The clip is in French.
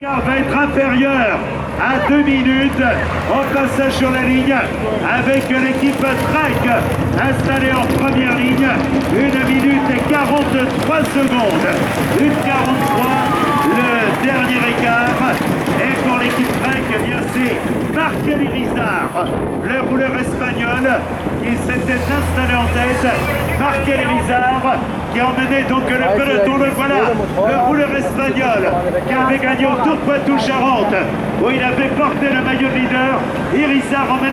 Va être inférieur à 2 minutes au passage sur la ligne avec l'équipe Trek installée en première ligne. 1 minute et 43 secondes. 1,43, le dernier écart. Et pour l'équipe Trek, eh bien c'est Marc Elizar, le rouleur espagnol qui s'était installé en tête. Marc Elizar qui a emmené donc le peloton, le voilà, le rouleur espagnol qui avait gagné au Tour Poitou-Charentes où il avait porté le maillot de leader. Elizar emmène